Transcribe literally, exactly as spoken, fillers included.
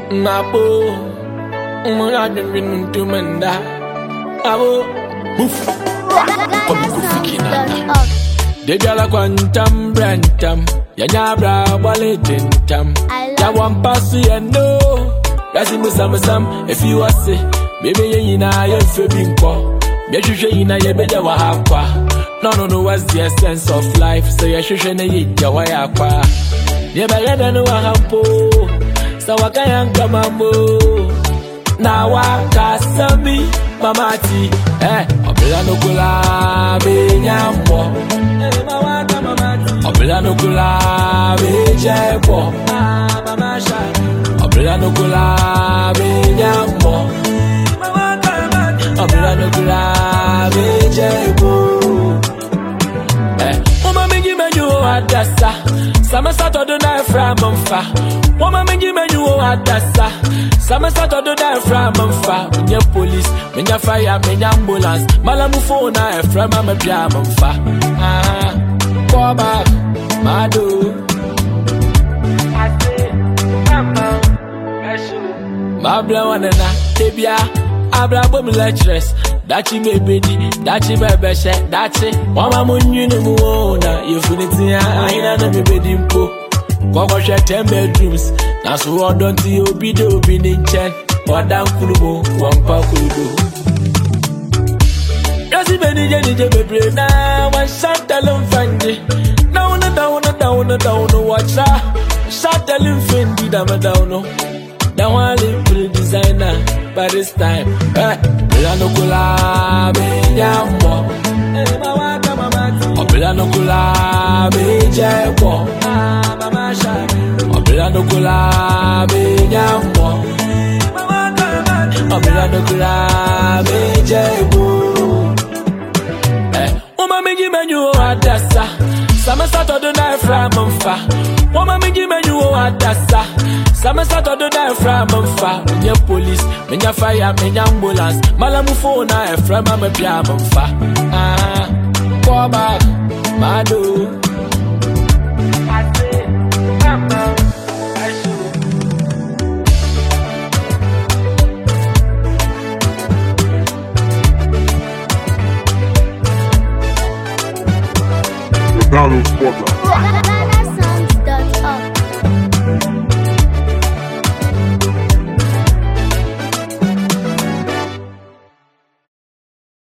Nabo, Muna didn't do Menda. Abo, Boof, the Gala Quantum Brantam, Yanabra, Walitintam, Yawan Passy and no, Yasim Sam, if you are sick, maybe you know you're feeling poor, maybe you know you're better. No, no, no, what's the essence of life? So you should eat your way up. Never let anyone hampo. So I can't come on. Now I can't sami, mamati. Eh, Obelano Kula, Benyambo. Obelano Kula, Benyambo. Obelano Kula, Benyambo. Obelano Kula, Benyambo. Woman, me give me you a dasa. Sama Saturday night from Mfa. Woman, me give me you a dasa. Sama Saturday night from Mfa. Me police, me fire, me ambulance. Malamu phone na from me pia Mfa. Ah, go back, Madu. I say, Mama, Mabla wana na tebia. Abla bom lectures. Dachi baby, dachi baby, dachi. Mama munyu no muona. You funiti ya, aina na baby dimpo. Kwa kwa share ten bedrooms. Nasu odonti obi do obi ninchen. Wadam kulubo, wampa kulubo. Yasi beni je nije bebre na. Wan shantalum fanji. Down down down down watcha. Shantalum fendi dama down. That one live designer by this time. Eh, Obelano Kula, Benyambo. Obelano Kula, Benyambo. Obelano Kula, Benyambo. Obelano Kula, Benyambo. Eh, Uma me give me you a dasa. Sama Saturday night from Mfa. Woman, me give me you a dasa. Sama Saturday night from Mfa. Me police, me fire, me ambulance. Malamu phone na from me pia Mfa. Ah, go back, Madu. I say, Mama, I should. Donald Sportler.